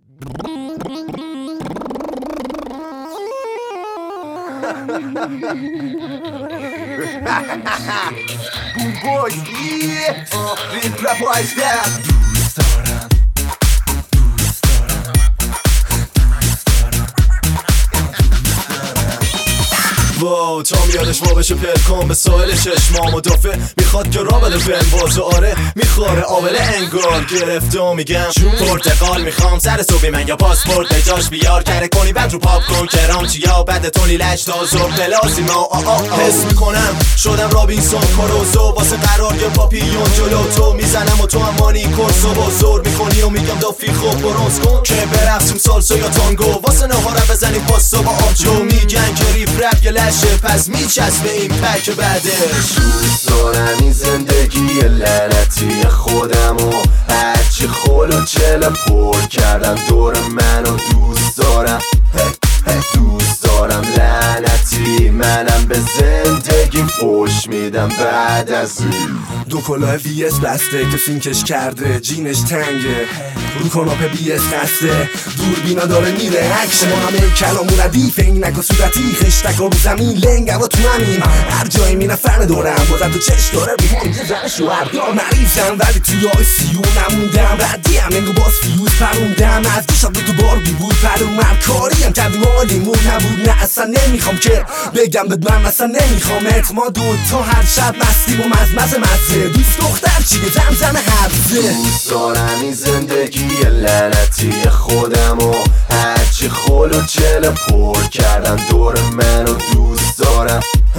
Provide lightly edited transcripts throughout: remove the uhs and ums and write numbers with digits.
Boys, yeah, big rap boys there. واو تا میادش ما بشه پلکان به ساحل چشما مدافع میخواد که را بده بن بازه آره میخوره آبله انگار گرفته و میگم پرتقال میخوام سر صبحی من یا پاسپورت به جاش بیار کره کنی بعد رو پاپ کن کرام چیا بعد تونی لش تاز و پلاسیما حس میکنم شدم رابینسون کاروزو واسه قرار یه پاپیون جلو تو میزنم و تو امانی کرسو بزرگ میکنی و میگم دافی خوب برونز کن که برقصیم سالسا یا تانگو واسه نهارم بزنیم پاستا با آبجو میگن که ریپ رپ یه پس میچسبه این پک بعدش دوست دارم این زندگی لعنتی خودمو هرچی خول و چل پر کردم دور منو دوست دارم دوست دارم لعنتی منم به زندگی فوش میدم بعد از این دو کلاه ویس بسته که فینکش کرده جینش تنگه رو کناپه بیس خسته دوربینا داره میره اکشن ما همه کلامون ردیف این نگاه صورتی خشتک رو زمین لنگم و تو همین هر جایی میره فرن دارم بازم تو چش داره بیمون زن شوهردار مریضم ولی توی آی سیو نموندم ردیم انگو باز فیوز پروندم از گوشم تو بار بی بود پرومم کاریم کردیم آلیمون نبود نه اصلا نمیخوام که بگم بد من اصلا نمیخوامت ما دوتا هر شب مستیم و مزه دوست دختر چیه زمزم حبزه دوست دارم این زندگی لعنتی خودمو هرچی خول و چل پر کردم دور منو دوست دارم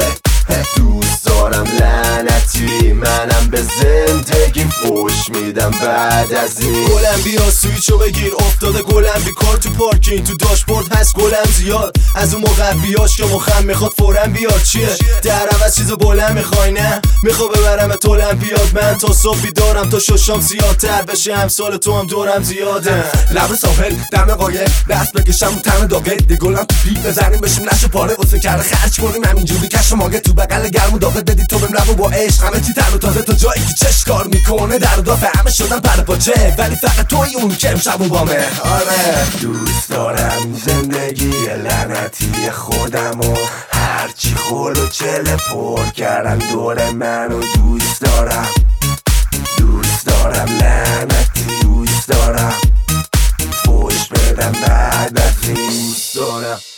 دوست دارم لعنتی منم به زندگی فوش میدم بعد از این گلم بیا سویچو بگیر افتاده گلم بی کار تو پارکینگ تو داشبورد هست گلم زیاد از اون موقع بیاش که مخم میخواد فورم بیار چیه در عوض چیز بلند میخوای نه میخوا ببرم تولم بیاد من تا صبحی دارم تا ششام سیاه‌تر بشه امسال تو هم دورم زیاده لب ساحل دم قایق دست بکشم تن داغه دی گلم تو پیپ بزنیم بشیم نشه پاره واسه کرده خرج کنیم همینجوری کش ماگه تو بغل گرم و داغه بدی تو بهم لبو با عشق همه چی تر و تازه تا جایی که چش کار میکنه در و دافه همه شدن پر پاچه ولی فقط توی اون که امشب و بامه آره دوست دارم زندگی لعنتی خودمو هرچی خول و چله پر کردم دور منو دوست دارم لعنتی دوست دارم فوش بدم بعد از این دوست دارم